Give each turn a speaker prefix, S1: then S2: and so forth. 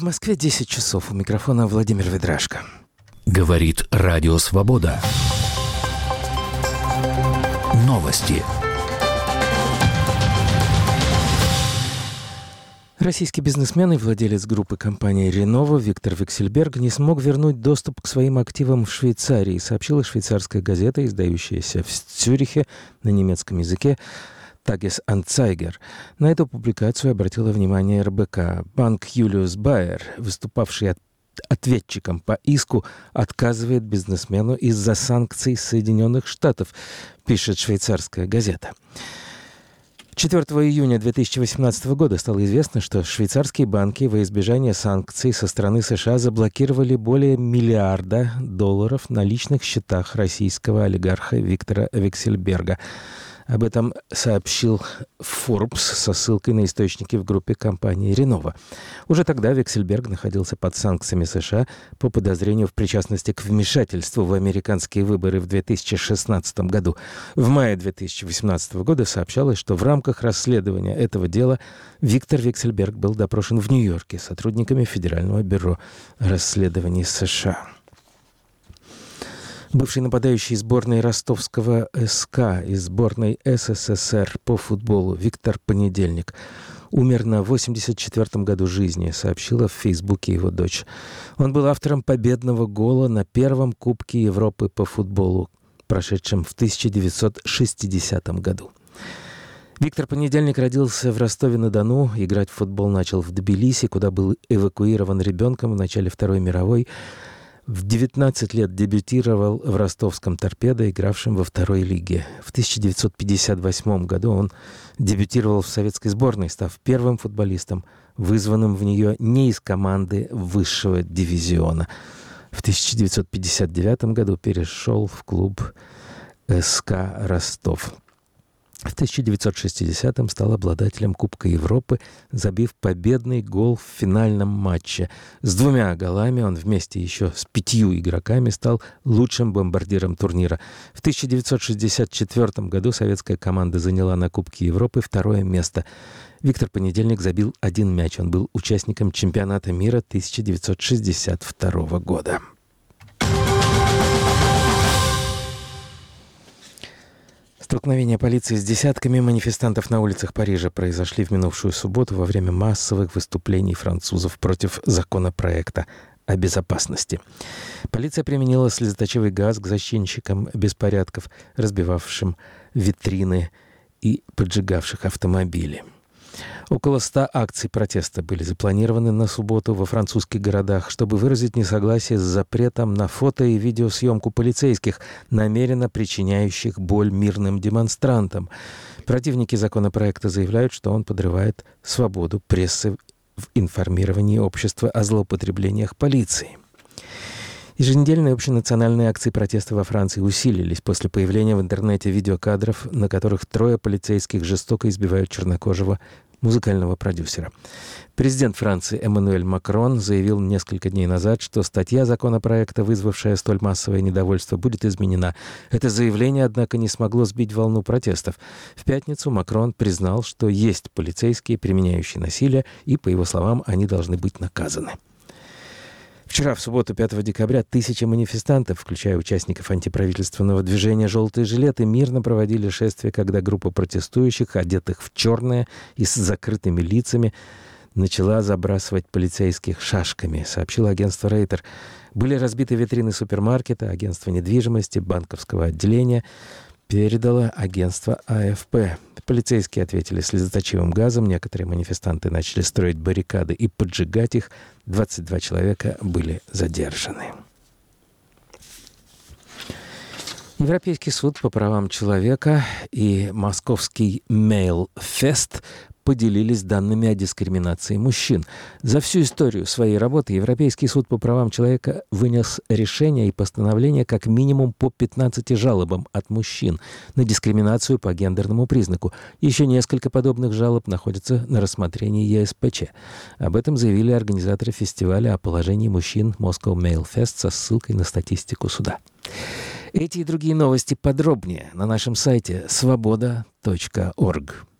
S1: В Москве 10 часов. У микрофона Владимир Ведрашко.
S2: Говорит Радио Свобода. Новости.
S1: Российский бизнесмен и владелец группы компании Renova Виктор Вексельберг не смог вернуть доступ к своим активам в Швейцарии, сообщила швейцарская газета, издающаяся в Цюрихе на немецком языке Tages-Anzeiger. На эту публикацию обратила внимание РБК. Банк Юлиус Байер, выступавший ответчиком по иску, отказывает бизнесмену из-за санкций Соединенных Штатов, пишет швейцарская газета. 4 июня 2018 года стало известно, что швейцарские банки во избежание санкций со стороны США заблокировали более $1 миллиарда на личных счетах российского олигарха Виктора Вексельберга. Об этом сообщил Forbes со ссылкой на источники в группе компании Renova. Уже тогда Вексельберг находился под санкциями США по подозрению в причастности к вмешательству в американские выборы в 2016 году. В мае 2018 года сообщалось, что в рамках расследования этого дела Виктор Вексельберг был допрошен в Нью-Йорке сотрудниками Федерального бюро расследований США. Бывший нападающий сборной ростовского СК и сборной СССР по футболу Виктор Понедельник умер на 84-м году жизни, сообщила в Фейсбуке его дочь. Он был автором победного гола на первом Кубке Европы по футболу, прошедшем в 1960 году. Виктор Понедельник родился в Ростове-на-Дону. Играть в футбол начал в Тбилиси, куда был эвакуирован ребенком в начале Второй мировой. В 19 лет дебютировал в ростовском «Торпедо», игравшем во второй лиге. В 1958 году он дебютировал в советской сборной, став первым футболистом, вызванным в нее не из команды высшего дивизиона. В 1959 году перешел в клуб СК «Ростов». В 1960-м стал обладателем Кубка Европы, забив победный гол в финальном матче. С 2 голами он вместе еще с 5 игроками стал лучшим бомбардиром турнира. В 1964 году советская команда заняла на Кубке Европы 2 место. Виктор Понедельник забил 1 мяч. Он был участником чемпионата мира 1962 года. Столкновения полиции с десятками манифестантов на улицах Парижа произошли в минувшую субботу во время массовых выступлений французов против законопроекта о безопасности. Полиция применила слезоточивый газ к зачинщикам беспорядков, разбивавшим витрины и поджигавших автомобили. Около 100 акций протеста были запланированы на субботу во французских городах, чтобы выразить несогласие с запретом на фото- и видеосъемку полицейских, намеренно причиняющих боль мирным демонстрантам. Противники законопроекта заявляют, что он подрывает свободу прессы в информировании общества о злоупотреблениях полиции. Еженедельные общенациональные акции протеста во Франции усилились после появления в интернете видеокадров, на которых 3 полицейских жестоко избивают чернокожего музыкального продюсера. Президент Франции Эммануэль Макрон заявил несколько дней назад, что статья законопроекта, вызвавшая столь массовое недовольство, будет изменена. Это заявление, однако, не смогло сбить волну протестов. В пятницу Макрон признал, что есть полицейские, применяющие насилие, и, по его словам, они должны быть наказаны. Вчера, в субботу, 5 декабря, тысячи манифестантов, включая участников антиправительственного движения «Желтые жилеты», мирно проводили шествие, когда группа протестующих, одетых в черное и с закрытыми лицами, начала забрасывать полицейских шашками, сообщило агентство Рейтер. Были разбиты витрины супермаркета, агентства недвижимости, банковского отделения, передало агентство АФП. Полицейские ответили слезоточивым газом, некоторые манифестанты начали строить баррикады и поджигать их. 22 человека были задержаны. Европейский суд по правам человека и московский Мейл-Фест поделились данными о дискриминации мужчин. За всю историю своей работы Европейский суд по правам человека вынес решение и постановление как минимум по 15 жалобам от мужчин на дискриминацию по гендерному признаку. Еще несколько подобных жалоб находятся на рассмотрении ЕСПЧ. Об этом заявили организаторы фестиваля о положении мужчин Moscow Male Fest со ссылкой на статистику суда. Эти и другие новости подробнее на нашем сайте svoboda.org.